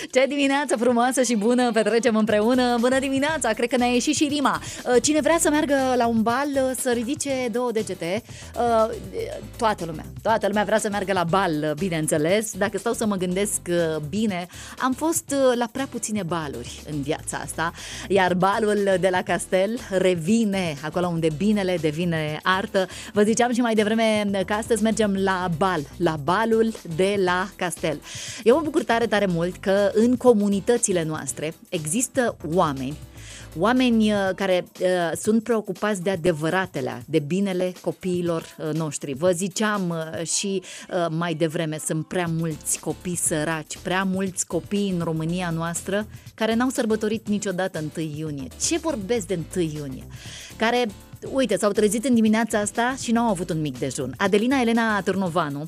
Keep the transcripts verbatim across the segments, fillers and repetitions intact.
Ce dimineață frumoasă și bună petrecem împreună. Bună dimineața, cred că ne-a ieșit și rima. Cine vrea să meargă la un bal, să ridice două degete. Toată lumea, toată lumea vrea să meargă la bal, bineînțeles. Dacă stau să mă gândesc bine, am fost la prea puține baluri în viața asta. Iar balul de la Castel revine acolo unde binele devine artă. Vă ziceam și mai devreme că astăzi mergem la bal, la balul de la Castel. Eu mă bucur tare, tare mult că în comunitățile noastre există oameni Oameni care uh, sunt preocupați de adevăratele, de binele copiilor uh, noștri. Vă ziceam uh, și uh, mai devreme, sunt prea mulți copii săraci, prea mulți copii în România noastră care n-au sărbătorit niciodată întâi iunie. Ce vorbesc de întâi iunie? Care... Uite, s-au trezit în dimineața asta și n-au avut un mic dejun. Adelina Elena Târnovanu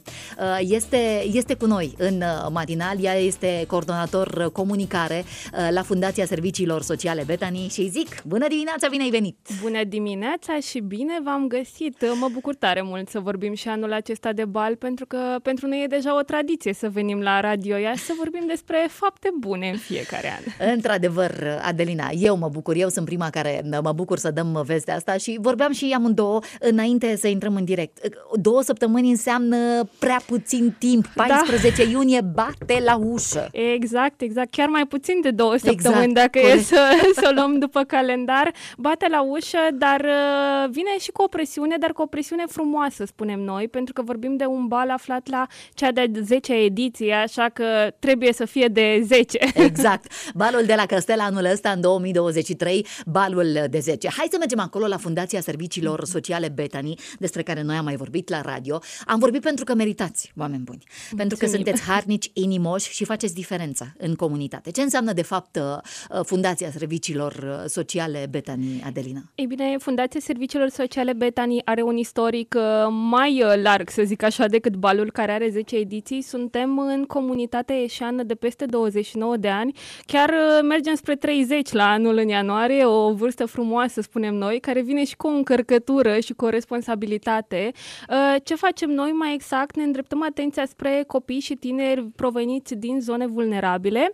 este, este cu noi în matinal. Ea este coordonator comunicare la Fundația Serviciilor Sociale Betani și îi zic, bună dimineața, bine ai venit! Bună dimineața și bine v-am găsit! Mă bucur tare mult să vorbim și anul acesta de bal, pentru că pentru noi e deja o tradiție să venim la Radio Iași să vorbim despre fapte bune în fiecare an. Într-adevăr, Adelina, eu mă bucur, eu sunt prima care mă bucur să dăm vestea asta și vorbeam și amândouă înainte să intrăm în direct. Două săptămâni înseamnă prea puțin timp. paisprezece da. iunie bate la ușă. Exact, exact. Chiar mai puțin de două săptămâni, exact, dacă corect. e să, să o luăm după calendar. Bate la ușă, dar vine și cu o presiune, dar cu o presiune frumoasă, spunem noi, pentru că vorbim de un bal aflat la cea de-a zecea ediție, așa că trebuie să fie de zece. Exact. Balul de la Castel anul ăsta, în două mii douăzeci și trei, balul de zece. Hai să mergem acolo la Fundația Serviciilor Sociale Betani, despre care noi am mai vorbit la radio. Am vorbit pentru că meritați, oameni buni. Mulțumim. Pentru că sunteți harnici, inimoși și faceți diferența în comunitate. Ce înseamnă, de fapt, Fundația Serviciilor Sociale Betani, Adelina? Ei bine, Fundația Serviciilor Sociale Betani are un istoric mai larg, să zic așa, decât balul, care are zece ediții. Suntem în comunitatea ieșeană de peste douăzeci și nouă de ani. Chiar mergem spre treizeci la anul în ianuarie, o vârstă frumoasă, spunem noi, care vine și cu o încărcătură și cu o responsabilitate. Ce facem noi mai exact? Ne îndreptăm atenția spre copii și tineri proveniți din zone vulnerabile,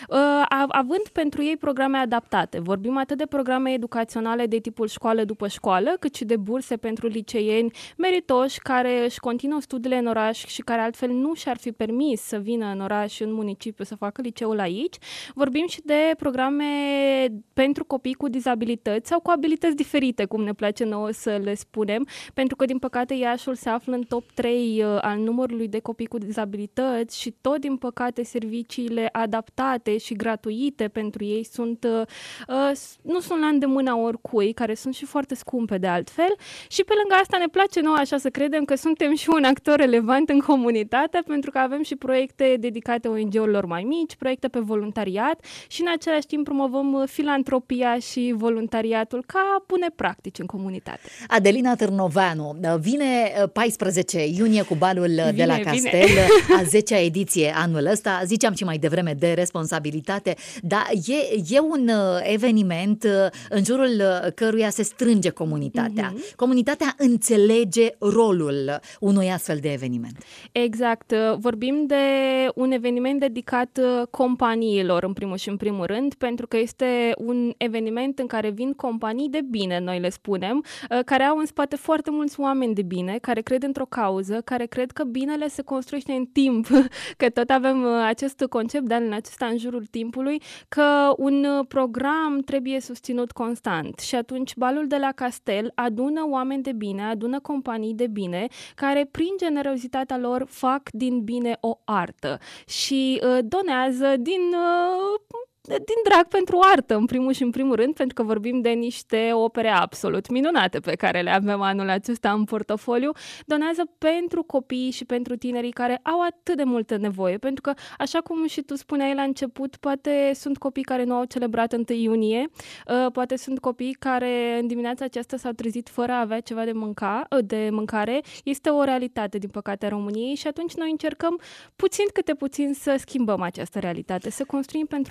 având pentru ei programe adaptate. Vorbim atât de programe educaționale de tipul școală după școală, cât și de burse pentru liceieni meritoși care își continuă studiile în oraș și care altfel nu și-ar fi permis să vină în oraș, în municipiu, să facă liceul aici. Vorbim și de programe pentru copii cu dizabilități sau cu abilități diferite, cum ne place nouă să le spunem, pentru că, din păcate, Iașul se află în top trei al numărului de copii cu dizabilități și tot, din păcate, serviciile adaptate și gratuite pentru ei sunt, uh, nu sunt la îndemâna oricui, care sunt și foarte scumpe de altfel. Și pe lângă asta ne place nouă așa să credem că suntem și un actor relevant în comunitate, pentru că avem și proiecte dedicate O N G-urilor mai mici, proiecte pe voluntariat și în același timp promovăm filantropia și voluntariatul ca bune practici în comunitate. Adelina Târnovanu, vine paisprezece iunie cu balul vine, de la Castel, vine. a zecea ediție anul ăsta. Ziceam și mai devreme de responsabilitate, dar e, e un eveniment în jurul căruia se strânge comunitatea. Mm-hmm. Comunitatea înțelege rolul unui astfel de eveniment. Exact. Vorbim de un eveniment dedicat companiilor, în primul și în primul rând, pentru că este un eveniment în care vin companii de bine, noi le spunem, care au în spate foarte mulți oameni de bine, care cred într-o cauză, care cred că binele se construiește în timp, că tot avem acest concept de anul acesta în jurul timpului, că un program trebuie susținut constant. Și atunci balul de la Castel adună oameni de bine, adună companii de bine, care prin generozitatea lor fac din bine o artă și uh, donează din... Uh, din drag pentru artă, în primul și în primul rând, pentru că vorbim de niște opere absolut minunate pe care le avem anul acesta în portofoliu, donează pentru copii și pentru tinerii care au atât de multă nevoie, pentru că, așa cum și tu spuneai la început, poate sunt copii care nu au celebrat întâi iunie, poate sunt copii care în dimineața aceasta s-au trezit fără a avea ceva de, mânca, de mâncare. Este o realitate, din păcate, a României și atunci noi încercăm puțin câte puțin să schimbăm această realitate, să construim pentru un mâine mai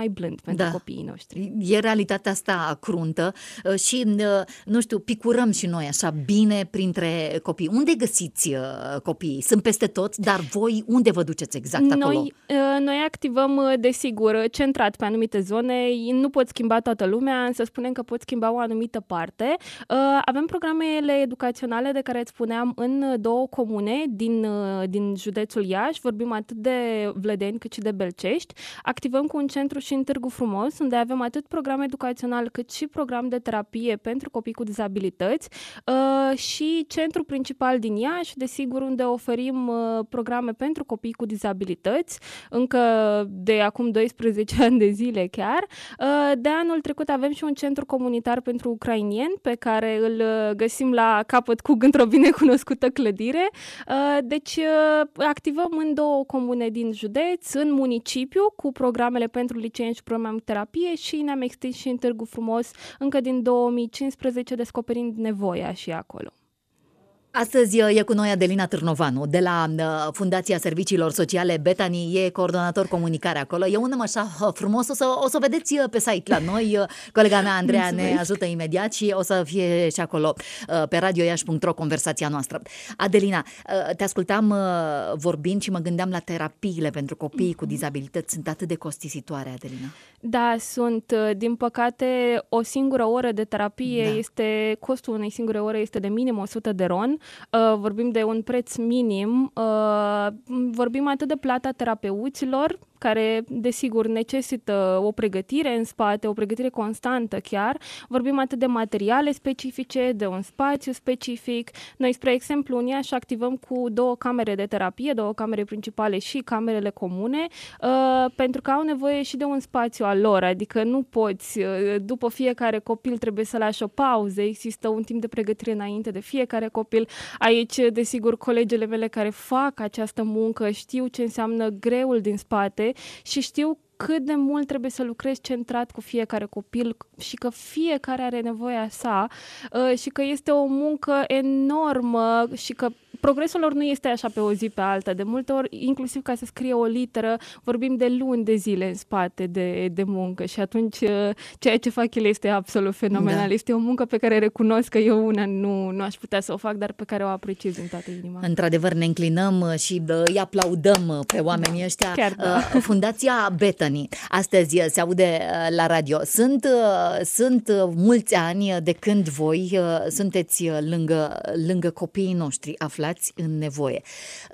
mai blând pentru Da. copiii noștri. E realitatea asta cruntă uh, și, uh, nu știu, picurăm și noi așa bine printre copii. Unde găsiți uh, copiii? Sunt peste tot, dar voi unde vă duceți exact acolo? Noi, uh, noi activăm, uh, desigur, centrat pe anumite zone. Nu pot schimba toată lumea, însă spunem că pot schimba o anumită parte. Uh, Avem programele educaționale de care îți spuneam în două comune din, uh, din județul Iași. Vorbim atât de Vlădeni cât și de Belcești. Activăm cu un centru și în Târgu Frumos, unde avem atât program educațional cât și program de terapie pentru copii cu dizabilități uh, și centru principal din Iași, desigur, unde oferim uh, programe pentru copii cu dizabilități, încă de acum doisprezece ani de zile chiar. Uh, de anul trecut avem și un centru comunitar pentru ucrainieni, pe care îl uh, găsim la Capăt Cug, într-o binecunoscută clădire. Uh, deci uh, activăm în două comune din județ, în municipiu, cu programele pentru liceeni și programe de terapie și ne-am extins și în Târgu Frumos încă din două mii cincisprezece, descoperind nevoia și acolo. Astăzi e cu noi Adelina Târnovanu, de la Fundația Serviciilor Sociale Bethany, e coordonator comunicare acolo. E un nume așa frumos, o să o să vedeți pe site la noi. Colega mea, Andreea, ne ajută imediat și o să fie și acolo pe radio iași punct ro conversația noastră. Adelina, te ascultam vorbind și mă gândeam la terapiile pentru copiii cu dizabilități. Sunt atât de costisitoare, Adelina. Da, sunt. Din păcate, o singură oră de terapie Da. este, costul unei singure ore este de minim o sută de ron. Uh, vorbim de un preț minim. Uh, vorbim atât de plata terapeuților, care, desigur, necesită o pregătire în spate, o pregătire constantă chiar. Vorbim atât de materiale specifice, de un spațiu specific. Noi, spre exemplu, în Iași activăm cu două camere de terapie, două camere principale și camerele comune, uh, pentru că au nevoie și de un spațiu al lor, adică nu poți, uh, după fiecare copil trebuie să lași o pauză, există un timp de pregătire înainte de fiecare copil. Aici, desigur, colegele mele care fac această muncă știu ce înseamnă greul din spate și știu cât de mult trebuie să lucrezi centrat cu fiecare copil și că fiecare are nevoia sa uh, și că este o muncă enormă și că progresul lor nu este așa pe o zi pe alta. De multe ori, inclusiv ca să scrie o literă, vorbim de luni de zile în spate de, de muncă și atunci ceea ce fac ele este absolut fenomenal. Da. Este o muncă pe care recunosc că eu una nu, nu aș putea să o fac, dar pe care o apreciez din toată inima. Într-adevăr, ne înclinăm și îi aplaudăm pe oamenii ăștia. Chiar da. Fundația Bethany, astăzi se aude la radio. Sunt, sunt mulți ani de când voi sunteți lângă, lângă copiii noștri aflați în nevoie.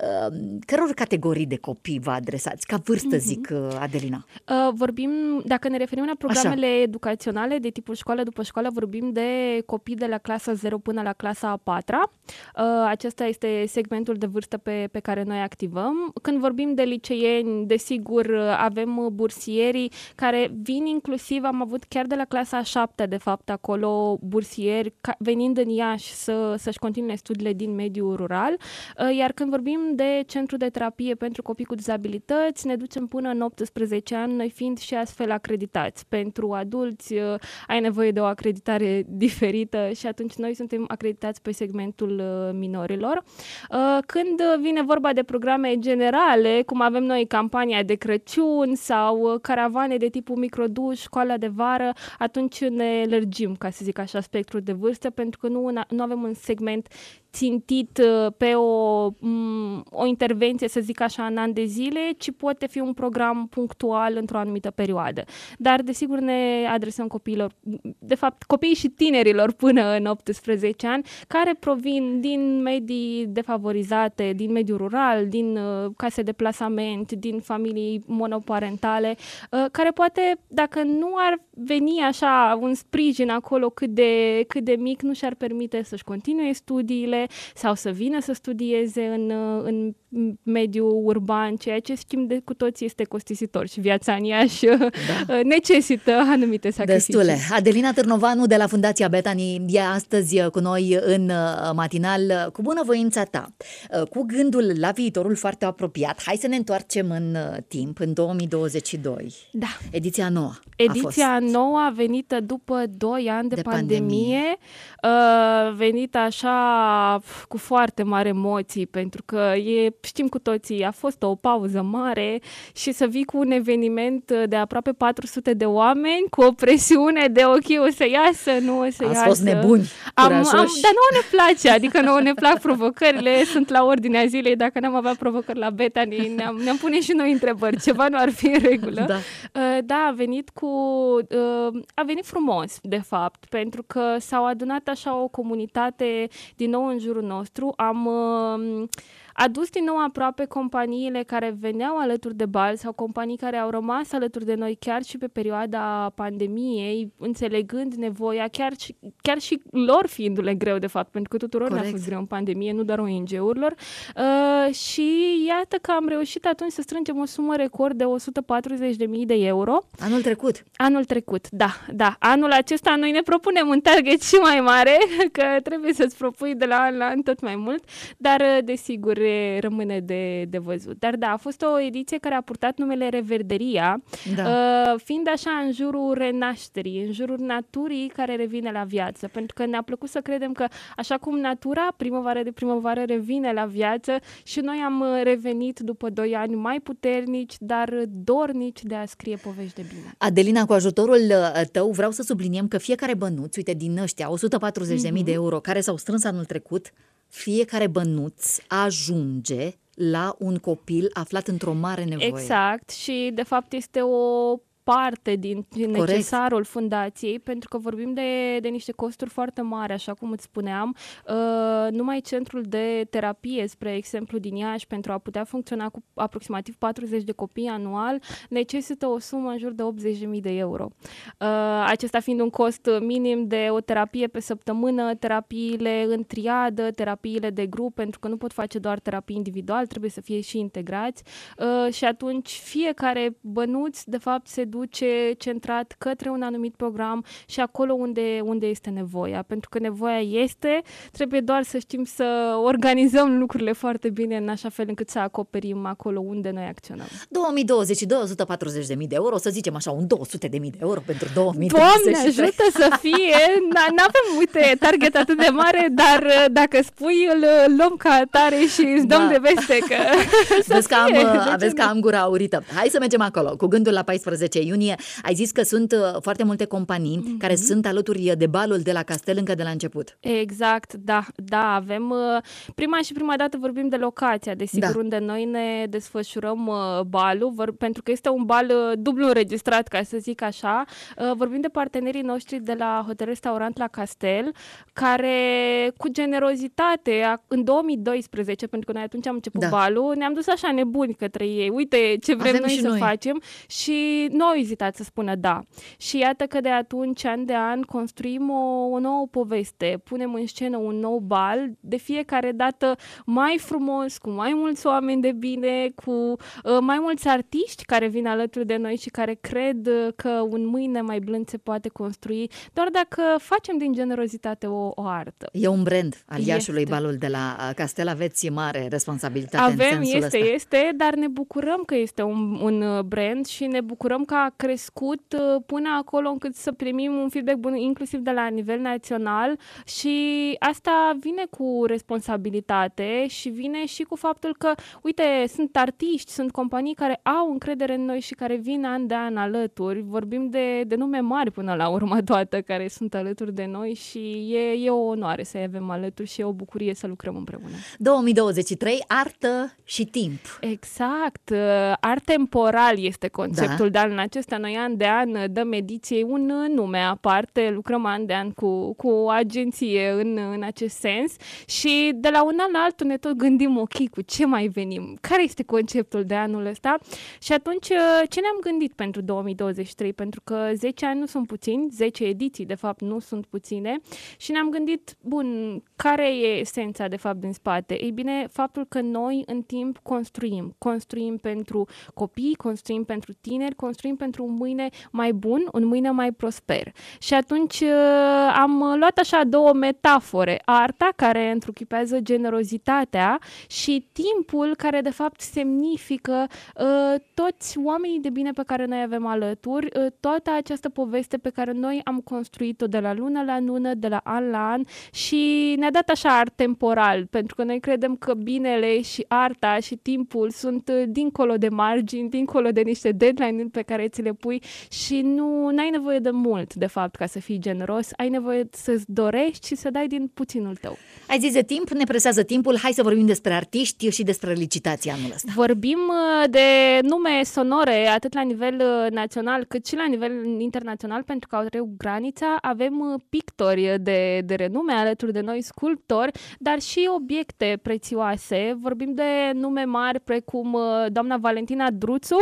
Căror categorii de copii vă adresați? Ca vârstă, zic, Adelina. Vorbim, dacă ne referim la programele Așa. educaționale de tipul școală după școală, vorbim de copii de la clasa zero până la clasa a patra. Acesta este segmentul de vârstă pe, pe care noi activăm. Când vorbim de liceeni, desigur, avem bursierii care vin inclusiv, am avut chiar de la clasa a șaptea, de fapt, acolo bursieri venind în Iași să, să-și continue studiile din mediul rural. Iar când vorbim de centru de terapie pentru copii cu dizabilități, ne ducem până în optsprezece ani, noi fiind și astfel acreditați. Pentru adulți ai nevoie de o acreditare diferită și atunci noi suntem acreditați pe segmentul minorilor. Când vine vorba de programe generale, cum avem noi campania de Crăciun sau caravane de tipul microduș, școala de vară, atunci ne lărgim, ca să zic așa, spectrul de vârstă, pentru că nu, nu avem un segment țintit pe o, o intervenție, să zic așa, în an de zile, ci poate fi un program punctual într-o anumită perioadă. Dar, desigur, ne adresăm copiilor, de fapt, copiii și tinerilor până în optsprezece ani, care provin din medii defavorizate, din mediul rural, din uh, case de plasament, din familii monoparentale, uh, care poate, dacă nu ar veni așa un sprijin acolo cât de, cât de mic, nu și-ar permite să-și continue studiile sau să vină să studieze în, în mediul urban, ceea ce schimb de cu toții este costisitor și viața în Iași da. necesită anumite sacrificii. Destule. Adelina Târnovanu de la Fundația Bethany e astăzi cu noi în matinal. Cu bunăvoința ta, cu gândul la viitorul foarte apropiat, hai să ne întoarcem în timp, în două mii douăzeci și doi. Da. Ediția nouă. Ediția nouă a venit după doi ani de, De pandemie, uh, venit așa cu foarte mari emoții, pentru că e, știm cu toții, a fost o pauză mare și să vii cu un eveniment de aproape patru sute de oameni, cu o presiune de ok, o să iasă, nu o să Ați iasă. fost nebuni, am, am, curajoși. Dar nouă ne place, adică nouă ne plac provocările, sunt la ordinea zilei, dacă n-am avea provocări la Bethany, ne-am, ne-am pune și noi întrebări, ceva nu ar fi în regulă. Da. Uh, da, a venit cu... Uh, a venit frumos, de fapt, pentru că s-au adunat așa o comunitate din nou în jurul nostru. Am uh, adus din nou aproape companiile care veneau alături de bal sau companii care au rămas alături de noi chiar și pe perioada pandemiei, înțelegând nevoia, chiar și, chiar și lor fiindu-le greu, de fapt, pentru că tuturor Corect. ne-a fost greu în pandemie, nu doar O N G-urilor. Uh, și iată că am reușit atunci să strângem o sumă record de o sută patruzeci de mii de euro. Anul trecut. Anul trecut, da, da. Anul acesta noi ne propunem un target și mai mare, că trebuie să-ți propui de la an la an tot mai mult, dar desigur rămâne de, de văzut. Dar da, a fost o ediție care a purtat numele Reverderia, Da. uh, fiind așa în jurul renașterii, în jurul naturii care revine la viață, pentru că ne-a plăcut să credem că așa cum natura primăvară de primăvară revine la viață și noi am revenit după doi ani mai puternici, dar dornici de a scrie povești de bine. Adelina, cu ajutorul uh, tău vreau să subliniem că fiecare bănuț, uite, din ăștia o sută patruzeci de mii de euro care s-au strâns anul trecut, fiecare bănuț ajunge la un copil aflat într-o mare nevoie. Exact, și de fapt este o parte din necesarul fundației, pentru că vorbim de, de niște costuri foarte mari, așa cum îți spuneam. Uh, numai centrul de terapie, spre exemplu, din Iași, pentru a putea funcționa cu aproximativ patruzeci de copii anual, necesită o sumă în jur de optzeci de mii de euro. Uh, acesta fiind un cost minim de o terapie pe săptămână, terapiile în triadă, terapiile de grup, pentru că nu pot face doar terapii individual, trebuie să fie și integrați. Uh, și atunci fiecare bănuț, de fapt, se duce centrat către un anumit program și acolo unde, unde este nevoia. Pentru că nevoia este, trebuie doar să știm să organizăm lucrurile foarte bine în așa fel încât să acoperim acolo unde noi acționăm. două mii douăzeci și doi, o sută patruzeci de mii de euro, să zicem așa, un două sute de mii de euro pentru două mii douăzeci și trei. Doamne, ajută să fie! N-avem, uite, target atât de mare, dar dacă spui, îl luăm ca atare și îți dăm Da. de veste că Vezi că am, fie, de aveți ce că nu? am gura aurită. Hai să mergem acolo. Cu gândul la paisprezece iunie, ai zis că sunt uh, foarte multe companii mm-hmm. care sunt alături de balul de la Castel încă de la început. Exact, da, da, avem uh, prima și prima dată vorbim de locația, desigur, Da. unde noi ne desfășurăm uh, balul, vor, pentru că este un bal uh, dublu înregistrat, ca să zic așa. Uh, vorbim de partenerii noștri de la Hotel Restaurant la Castel, care cu generozitate, a, în două mii doisprezece, pentru că noi atunci am început Da. balul, ne-am dus așa nebuni către ei. Uite ce vrem Avem noi și să noi. facem și nu au ezitat să spună da. Și iată că de atunci, an de an, construim o, o nouă poveste, punem în scenă un nou bal, de fiecare dată mai frumos, cu mai mulți oameni de bine, cu uh, mai mulți artiști care vin alături de noi și care cred uh, că un mâine mai blând se poate construi, doar dacă facem din generozitate o, o artă. E un brand al Este. Iașului, balul de la uh, Castel, aveți mare responsabilitate în Avem, sensul este, ăsta. este, dar ne bucurăm că este un, un uh, brand și ne bucurăm că a crescut uh, până acolo încât să primim un feedback bun, inclusiv de la nivel național, și asta vine cu responsabilitate și vine și cu faptul că, uite, sunt artiști, sunt companii care au încredere în noi și care vin an de an alături. Vorbim de, de nume mari până la urmă toate care sunt alături de noi și e, e o onoare să-i avem alături și e o bucurie să lucrăm împreună. două mii douăzeci și trei, artă și timp. Exact. Art temporal este conceptul da. de anul acesta. Noi an de an dăm ediției un nume aparte, lucrăm an de an cu, cu o agenție în, în acest sens și de la un an la altul ne tot gândim, ok, cu ce mai venim? Care este conceptul de anul ăsta? Și atunci ce ne-am gândit pentru două mii douăzeci și trei? Pentru că zece ani nu sunt puțini, zece ediții de fapt nu sunt puține și ne-am gândit, bun, care e esența de fapt din spate? Ei bine, faptul că noi în timp construim. Construim pentru copii, construim pentru tineri, construim pentru un mâine mai bun, un mâine mai prosper. Și atunci am luat așa două metafore, arta care întruchipează generozitatea și timpul care de fapt semnifică uh, toți oamenii de bine pe care noi avem alături, uh, toată această poveste pe care noi am construit-o de la lună la lună, de la an la an și ne-a dat așa art temporal, pentru că noi credem că binele și arta și timpul sunt uh, dincolo de margini, dincolo de niște deadline-uri pe care ți le pui și nu ai nevoie de mult, de fapt, ca să fii generos, ai nevoie să-ți dorești și să dai din puținul tău. Ai zis de timp, ne presează timpul, hai să vorbim despre artiști și despre licitația anul ăsta. Vorbim de nume sonore, atât la nivel național cât și la nivel internațional, pentru că au trecut granița. Avem pictori de, de renume alături de noi, sculptori, dar și obiecte prețioase. Vorbim de nume mari precum doamna Valentina Druțu.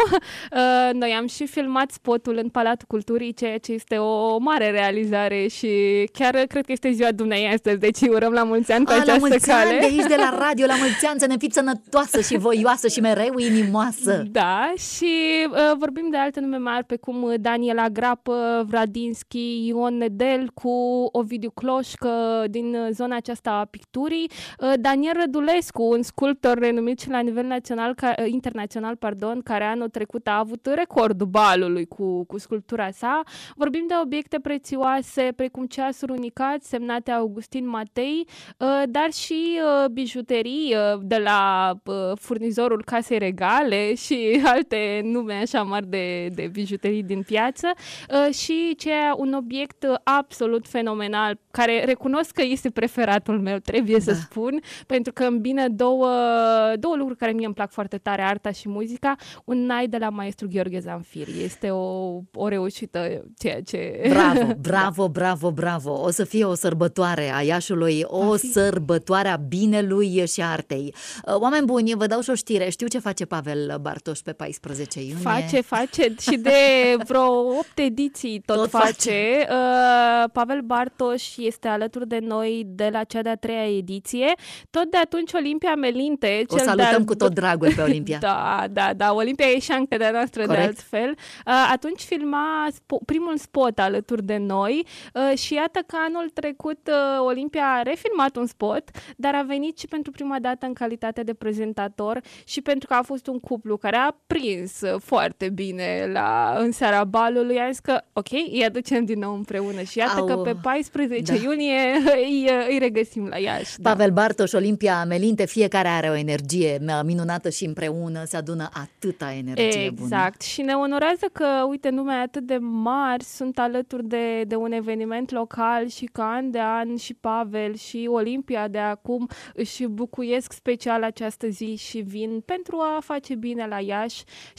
Noi am și filmat spotul în Palatul Culturii, ceea ce este o mare realizare și chiar cred că este ziua dumneei astăzi, deci urăm la mulți ani pe A, această la mulți cale. ani de aici de la radio, la mulți ani, să ne fiți sănătoasă și voioasă și mereu inimoasă. Da, și uh, vorbim de alte nume mari pe cum Daniela Grapă, Vradinski, Ion Nedel cu Ovidiu Cloșcă din zona aceasta a picturii, uh, Daniel Rădulescu, un sculptor renumit și la nivel național, ca, uh, internațional, pardon, care anul trecut a avut recordul balului cu, cu sculptura sa. Vorbim de obiecte prețioase precum ceasuri unicat semnate Augustin Matei, uh, dar și uh, bijuterii uh, de la uh, furnizorul Casei Regale și alte nume așa mari de, de bijuterii din piață uh, și ceea un obiect absolut fenomenal, care recunosc că este preferatul meu, trebuie da. să spun, pentru că îmbină două, două lucruri care mie îmi plac foarte tare, arta și muzica, un nai de la maestru Gheorghe Zanfir. Este o, o reușită, ceea ce... Bravo, bravo, bravo, bravo! O să fie o sărbătoare a Iașului, o sărbătoare a binelui și a artei. Oameni buni, vă dau și o știre. Știu ce face Pavel Bartoș pe paisprezece iunie. Face, face și de vreo opt ediții tot, tot face. face. Uh, Pavel Bartoș este alături de noi de la cea de-a treia ediție. Tot de atunci Olimpia Melinte. O salutăm cu tot dragul pe Olimpia. Da, da, da. Olimpia e șancă de-a noastră. Corect. De altfel. Uh, atunci filma spo- primul spot alături de noi uh, și iată că anul trecut uh, Olimpia a refilmat un spot, dar a venit și pentru prima dată în calitate de prezentator și pentru că a fost un cuplu care a prins foarte bine la, în seara balului, a zis că ok, îi aducem din nou împreună și iată Au, că pe paisprezece da. iunie îi, îi regăsim la Iași. Pavel da. Bartoș, Olimpia Melinte, fiecare are o energie minunată și împreună se adună atâta energie exact. bună. Exact. Și ne onorează că, uite, nume atât de mari sunt alături de, de un eveniment local și că an de an și Pavel și Olimpia de acum își bucuiesc special această zi și vin pentru a face bine la Iași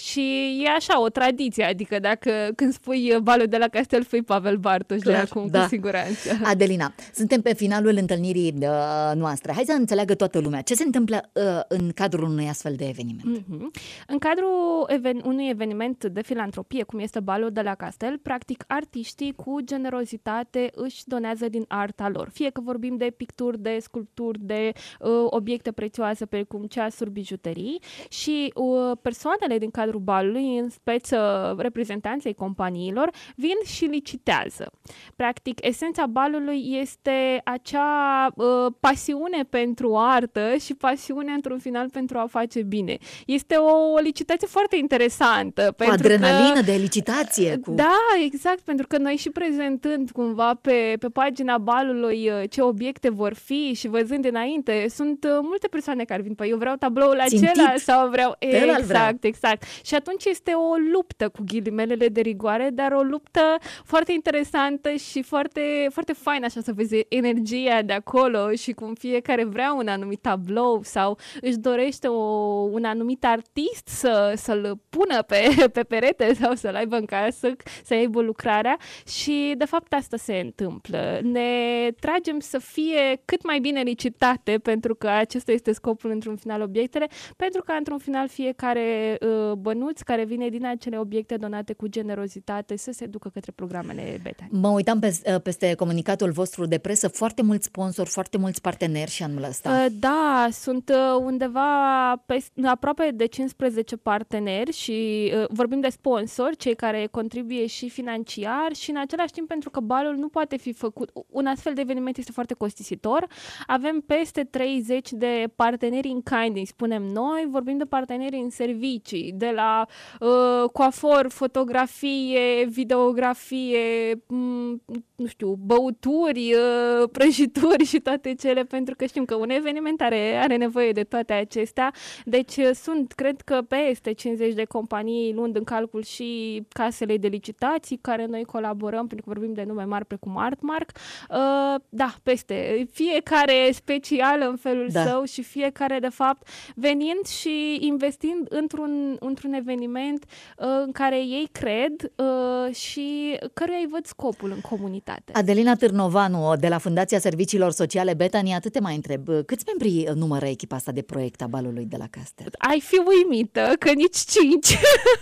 și e așa o tradiție, adică dacă când spui balul de la Castel, spui Pavel Bartoș de acum, da. Cu siguranță. Adelina, suntem pe finalul întâlnirii uh, noastre. Hai să înțeleagă toată lumea. Ce se întâmplă uh, în cadrul unui astfel de eveniment? Mm-hmm. În cadrul even- unui eveniment de filantropie, cum este balul de la Castel, practic artiștii cu generozitate își donează din arta lor. Fie că vorbim de picturi, de sculpturi, de uh, obiecte prețioase precum ceasuri, bijuterii și uh, persoanele din cadrul balului, în speță reprezentanții companiilor, vin și licitează. Practic, esența balului este acea uh, pasiune pentru artă și pasiune într-un final pentru a face bine. Este o, o licitație foarte interesantă. O adrenalină că, de licitație. Cu... Da, exact, pentru că noi și prezentând cumva pe, pe pagina balului ce obiecte vor fi și văzând înainte, sunt multe persoane care vin, păi eu vreau tabloul Țintit. acela sau vreau... Exact, vreau. exact. Și atunci este o luptă cu ghilimelele de rigoare, dar o luptă foarte interesantă și foarte, foarte faină, așa să vezi energia de acolo și cum fiecare vrea un anumit tablou sau își dorește o, un anumit artist să, să-l pună pe, pe perete sau să-l aibă în casă, să aibă lucrarea și de fapt asta se întâmplă. Ne tragem să fie cât mai bine licitate, pentru că acesta este scopul într-un final obiectele, pentru că într-un final fiecare uh, bănuț care vine din acele obiecte donate cu generozitate să se ducă către programele Betany. Mă uitam pe, peste comunicatul vostru de presă, foarte mulți sponsori, foarte mulți parteneri și anul ăsta. Uh, da, sunt uh, undeva pe, aproape de cincisprezece parteneri și uh, vorbim despre sponsori, cei care contribuie și financiar și în același timp pentru că balul nu poate fi făcut, un astfel de eveniment este foarte costisitor. Avem peste treizeci de parteneri in kind, îi spunem noi, vorbim de parteneri în servicii, de la uh, coafor, fotografie, videografie, m- nu știu, băuturi, uh, prăjituri și toate cele, pentru că știm că un eveniment are, are nevoie de toate acestea. Deci uh, sunt, cred că peste cincizeci de companii, luând în calcul și casele de licitații, care noi colaborăm, pentru că vorbim de nume mari precum Artmark. Uh, da, peste. Fiecare special în felul da. său și fiecare, de fapt, venind și investind într-un, într-un eveniment uh, în care ei cred uh, și căruia îi văd scopul în comunitate. Adelina Târnovanu, de la Fundația Serviciilor Sociale Bethany, atât te mai întreb, câți membri numără echipa asta de proiect a balului de la Castel? Ai fi uimită că nici cinci.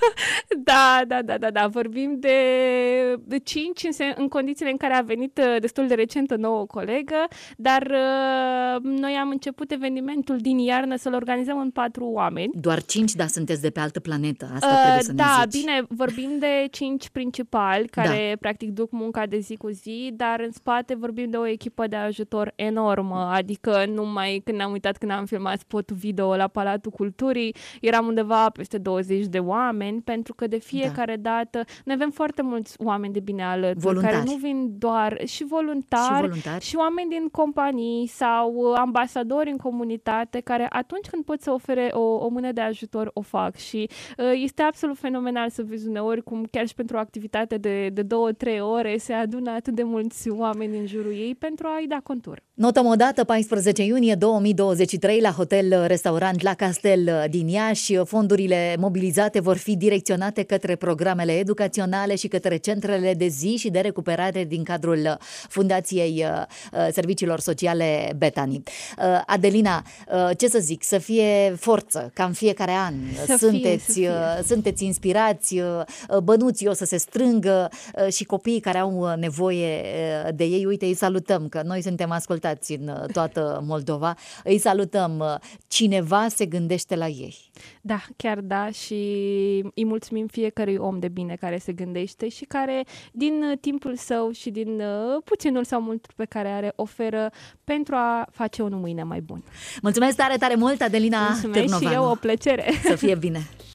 da, da, da, da, da, vorbim de, de cinci în, se, în condițiile în care a venit destul de recent o nouă colegă, dar uh, noi am început evenimentul din iarnă să-l organizăm în patru oameni. Doar cinci, dar sunteți de pe altă planetă, asta uh, trebuie să da, ne zici. Bine, vorbim de cinci principali care da. practic duc munca de zi cu zi, dar în spate vorbim de o echipă de ajutor enormă, adică numai când ne-am uitat, când am filmat spotul video la Palatul Culturii, eram undeva peste douăzeci de oameni, pentru că de fiecare da. dată noi avem foarte mulți oameni de bine alături, voluntari. Care nu vin doar și voluntari, și voluntari și oameni din companii sau ambasadori în comunitate care atunci când pot să ofere o, o mână de ajutor o fac și uh, este absolut fenomenal să vezi uneori cum chiar și pentru o activitate de, de două, trei ore se adună atât de mulți oameni în jurul ei pentru a-i da contur. Notăm o dată, paisprezece iunie două mii douăzeci și trei, la Hotel Restaurant La Castel din Iași. Fondurile mobilizate vor fi direcționate către programele educaționale și către centrele de zi și de recuperare din cadrul Fundației Serviciilor Sociale Bethany. Adelina, ce să zic, să fie forță, ca în fiecare an. Să sunteți, fie, să fie. sunteți inspirați, bănuții o să se strângă și copiii care au nevoie de ei, uite, îi salutăm, că noi suntem ascultați în toată Moldova, îi salutăm. Cineva se gândește la ei. Da, chiar da, și îi mulțumim fiecărui om de bine care se gândește și care din timpul său și din puținul sau mult pe care are oferă pentru a face un mâine mai bun. Mulțumesc tare, tare mult, Adelina Târnovanu. Mulțumesc și eu, o plăcere. Să fie bine.